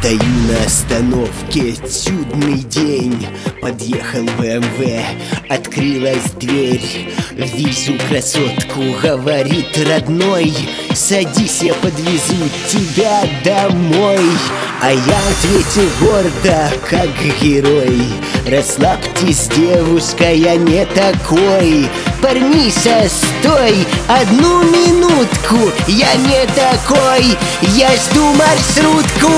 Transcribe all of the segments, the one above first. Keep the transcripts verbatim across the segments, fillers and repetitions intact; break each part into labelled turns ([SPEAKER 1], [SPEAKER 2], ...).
[SPEAKER 1] Стою на остановке, чудный день. Подъехал бэ эм вэ, открылась дверь. Вижу красотку, говорит родной: садись, я подвезу тебя домой. А я ответил гордо, как герой: расслабьтесь, девушка, я не такой. Парниша, стой, одну минутку, я не такой, я жду маршрутку.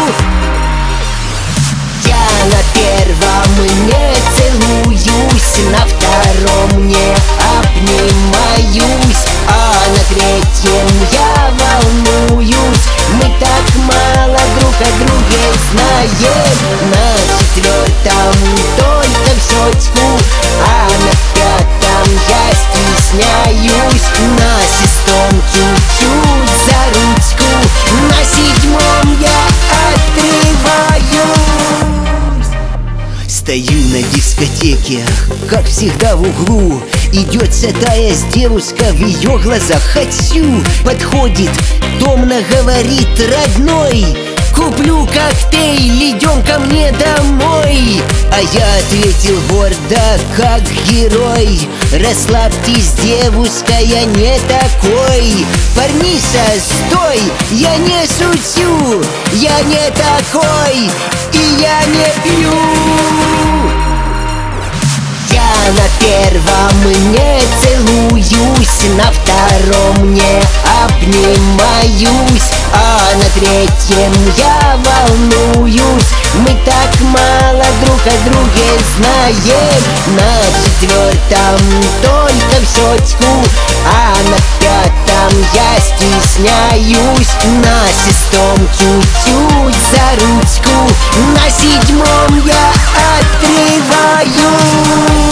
[SPEAKER 1] Я на первом не целуюсь, на втором не обнимаюсь, а на третьем я волнуюсь. Мы так мало друг о друге знаем. На четвертом только в щечку, а на пятом я стесняюсь. На шестом чуть-чуть за ручку, на седьмом я отрываюсь. Стою на дискотеке, как всегда в углу. Идет шатаясь девушка, в ее глазах хочу. Подходит, томно говорит: родной, куплю коктейль, идем ко мне домой. А я ответил гордо, как герой: расслабьтесь, девушка, я не такой. Парниша, стой, я не шучу, я не такой, и я не пью. Я на первом не целуюсь, на втором не обнимаюсь, а на третьем я волнуюсь. Мы так мало друг о друге знаем. На четвертом только в щечку, а на пятом я стесняюсь. На шестом чуть-чуть за ручку, на седьмом я отрываюсь.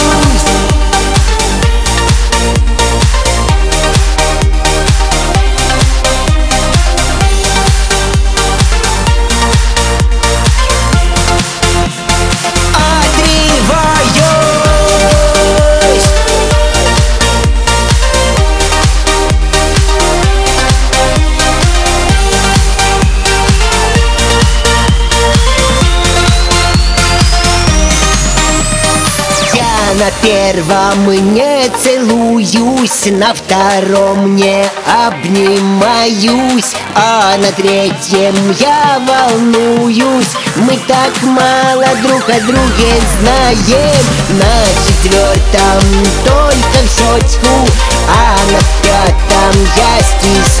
[SPEAKER 1] На первом не целуюсь, на втором не обнимаюсь, а на третьем я волнуюсь. Мы так мало друг о друге знаем. На четвертом только в щечку, а на пятом я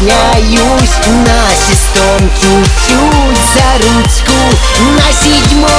[SPEAKER 1] стесняюсь. На шестом чуть-чуть за ручку, на седьмом